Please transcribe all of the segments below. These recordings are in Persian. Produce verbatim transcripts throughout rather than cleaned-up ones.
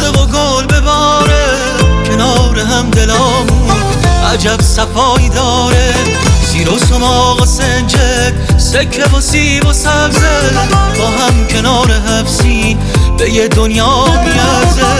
عاشق و گل بباره کنار هم دلامون، عجب صفایی داره. زیر و سماق و سنجق، سکه و سیب و سبزه، با هم کنار حفظین به یه دنیا میارزه.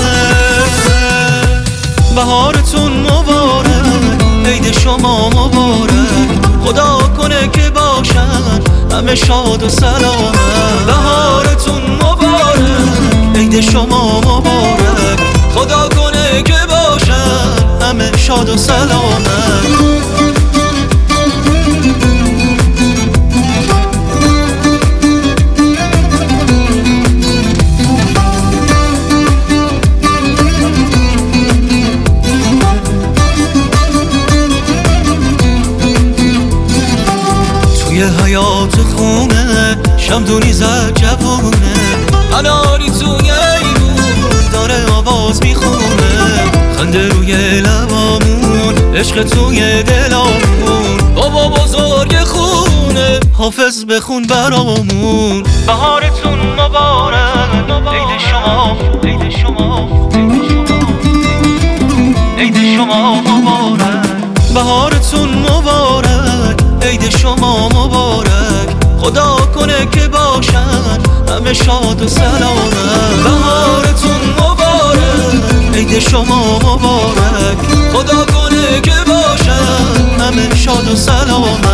بهارتون مبارک، عید شما مبارک، خدا کنه که باشن همه شاد و سلامت. بهارتون مبارک، عید شما مبارک، خدا کنه که باشن همه شاد و سلامت. توی حیات خونه شمدونی زد جوونه، اناری توی ایمون داره آواز میخونه. خنده روی لبامون، عشق توی دلامون، بابا بزرگ خونه حافظ بخون برامون. بهارتون مبارک، عید شما، عید شما، عید شما مبارک. بهارتون مبارک، عید شما مبارک، خدا کنه که باشن همه شاد و سلامت. بهارتون مبارک، عید شما مبارک، خدا کنه که باشن همه شاد و سلامت.